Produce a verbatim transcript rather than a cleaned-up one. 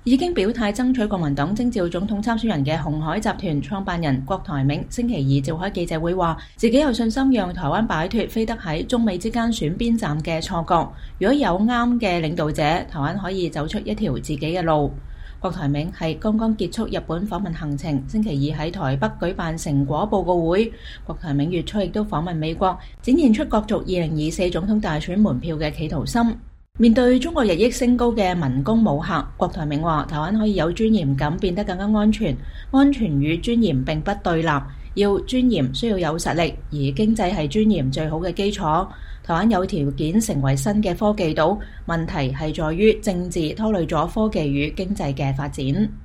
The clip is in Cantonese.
已經表態爭取國民黨徵召總統參選人嘅鴻海集團創辦人郭台銘星期二召開記者會，話自己有信心讓台灣擺脫飛得喺中美之間選邊站嘅錯覺。如果有啱嘅領導者，台灣可以走出一條自己嘅路。郭台銘係剛剛結束日本訪問行程，星期二喺台北舉辦成果報告會。郭台銘月初亦都訪問美國，展現出角逐二零二四總統大選門票嘅企圖心。面對中國日益升高嘅文攻武嚇，郭台銘話台灣可以有尊嚴咁變得更加安全，安全與尊嚴並不對立，要尊嚴需要有實力，而經濟係尊嚴最好嘅基礎。台灣有條件成為新嘅科技島，問題係在於政治拖累咗科技與經濟嘅發展。